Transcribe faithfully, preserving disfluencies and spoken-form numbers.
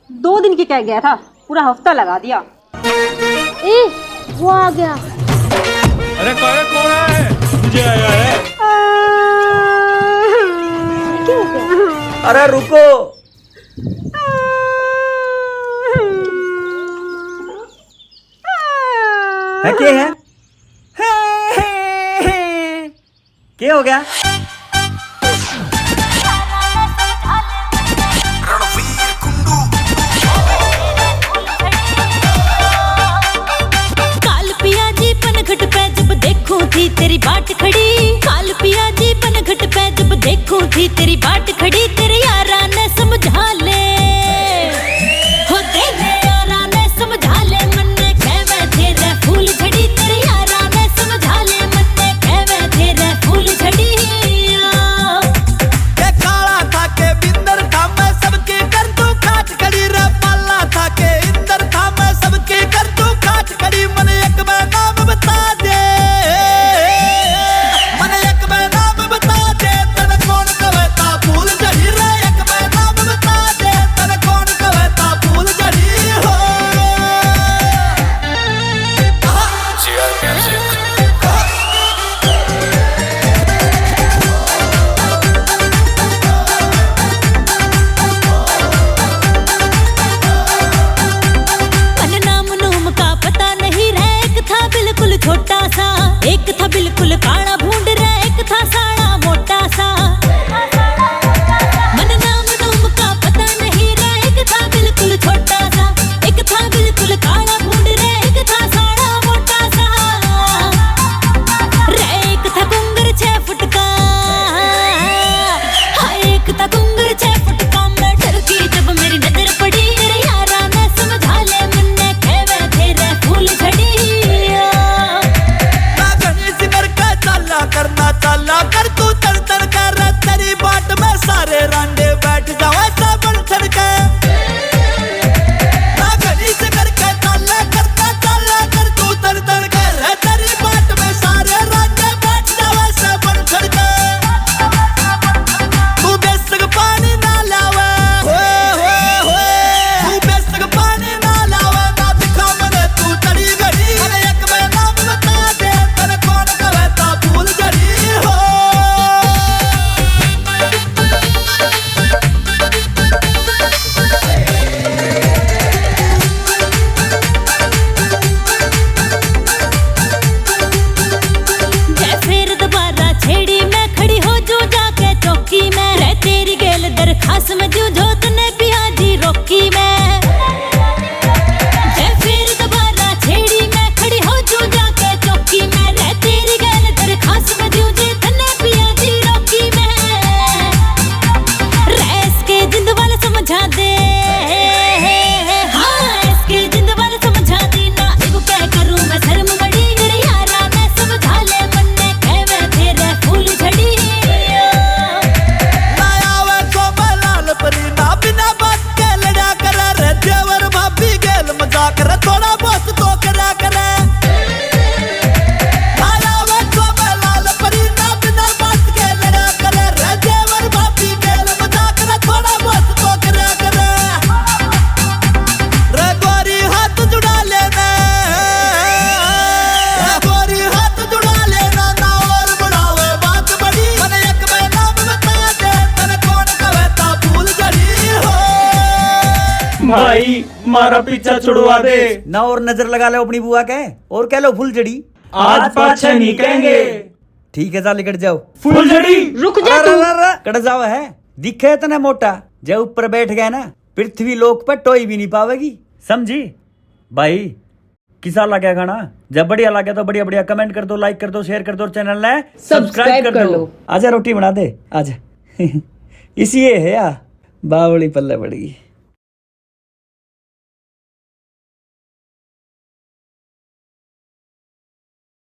दो दिन की कह गया था, पूरा हफ्ता लगा दिया। ए, वो आ गया। अरे कौन कौन है? मुझे आया है। क्या हो गया? अरे रुको। है क्या है? क्या हो गया? काल पिया जी पनघट पे जब देखूं थी तेरी बाट खड़ी, काल पिया जी पनघट पे जब देखूं थी तेरी बाट खड़ी, तेरे यारा ने समझा ले हो, तेरे यारा ने समझा ले, मन ने कहवे तेरे फूल झड़ी, तेरे यारा ने समझा ले, मन ने कहवे तेरे फूल झड़ी। के काला था के बिंदर था, मैं सबके कर तू खाट खड़ी रे, पाला था के इंदर था, मैं सबके कर तू खाट खड़ी, मन एक मैं नाम बता दे, मन एक मैं नाम बता दे, तन कौन कवेता फूल झड़ी रे, एक मैं नाम बता दे, तन कौन कवेता फूल झड़ी हो। मन नाम नूम का पता नहीं रहा, एक था बिल्कुल छोटा सा, एक था बिल्कुल काला भूंड रे, एक था साड़ा मोटा सा। मन नाम नूम का पता नहीं रहा, एक था बिल्कुल छोटा सा, एक था बिल्कुल काला भूंड रे, एक था साड़ा मोटा सा रे, एक था कुंगर छह फुट का, हाय एक था कुंगर छह फुट का, मैं डर की जब मेरी नजर पड़ी, तेरे यारा ने समझा ले, मन ने कहवे तेरे फूल झड़ी। ना घनी सिमर का चाला करना चाला कर तू तर तर कर, तेरी बाट में सारे रांडे बैठ जाओ ऐसा बन छड़ के। ना घनी सिमर का चाला करना चाला कर तू तर तर कर, तेरी बाट में सारे रांडे बैठ जाओ ऐसा बन छड़ के। तू बेसक पानी ना लावे होए होए होए, तू बेसक पानी ना लावे, ना दिखा मने तू चढ़ी घड़ी, अरे एक मैं नाम बता दे, तन कौन कवेता फूल झड़ी हो। जय फिर दोबारा छेड़ी मैं खड़ी हो जो जाके चौकी में, रह तेरी गेल दरखास्त में जूझो तने पिया जी रोकी मैं। जय फिर दोबारा छेड़ी मैं खड़ी हो जो जाके चौकी में, रह तेरी गेल दरखास्त में जूझे तने पिया जी रोकी मैं। रैस के जिंद वाले समझा दे, हाँ इसके जिंद वाले समझा दे ना, एगो क्या करूं मैं शर्म बड़ी, तेरे यारा ने समझा ले, मन ने कहवे तेरे फूल झड़ी। लाया वे तो लाल परी ना बिना बात के लड़ा करे रे, देवर भाभी गेल मजाक रे, थोड़ा बहुत तो करा करे। लाया वे तो लाल परी ना बिना बात के लड़ा करे रे, देवर भाभी गेल मजाक रे, थोड़ा बहुत तो करा करे। रे गोरी हाथ जुड़ा लेना, रे गोरी हाथ जुड़ा लेना, ना और बढ़ावे बात बड़ी, मन एक मैं नाम बता दे, तन कौन कवेता फूल झड़ी हो। भाई मारा पीछा छुड़वा दे ना, और नजर लगा लो अपनी बुआ के, और कह लो फुल जड़ी। आज पाछे नहीं कहेंगे। ठीक है, जा निकट जाओ। फूल झड़ी रुक जा तू। कट जाओ है, दिखे इतना मोटा, जब ऊपर बैठ गए ना, पृथ्वी लोक पर टोई भी नहीं पावेगी, समझी भाई। किसा लगा गाना? जब बढ़िया लगे तो बढ़िया बढ़िया कमेंट कर दो, लाइक कर दो, शेयर कर दो, चैनल ने सब्सक्राइब कर, कर दो। आजा रोटी बना दे आजा। इसी ये है यार, बावली पल्ले पड़ेगी।